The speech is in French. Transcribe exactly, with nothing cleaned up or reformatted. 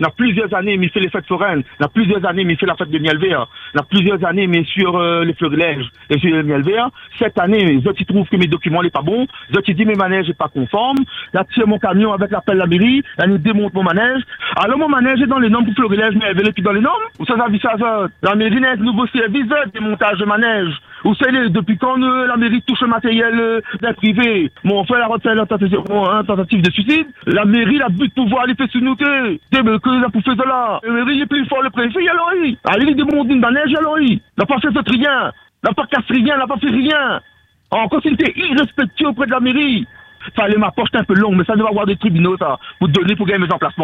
Dans plusieurs années, il fait les fêtes foraines. Dans plusieurs années, il fait la fête de miel vert. Dans plusieurs années, mais sur euh, les florilèges et sur le miel vert. Cette année, les autres, ils trouvent que mes documents n'est pas bon. Les autres, ils disent mes manèges n'est pas conforme. Là, tire mon camion avec l'appel de la mairie. Là, nous démonte mon manège. Alors, mon manège est dans les normes pour florilège, mais elle est plus dans les normes. Ou ça, ça vit ça, ça. La mairie n'a un nouveau service de démontage de manège. Vous savez, depuis quand euh, la mairie touche le matériel euh, d'un privé, mon frère a retiré la tentative de suicide, la mairie a but de pouvoir aller faire sous nous que la pour faire de là. La mairie est plus fort, le préfet, alors il. Allez, il démonte une manège, alors il. N'a pas fait ce rien, n'a pas cassé rien, n'a pas fait rien. Encore s'il était irrespectueux auprès de la mairie. Fallait ma poche un peu longue, mais ça devait avoir des tribunaux, ça, pour donner pour gagner mes emplacements.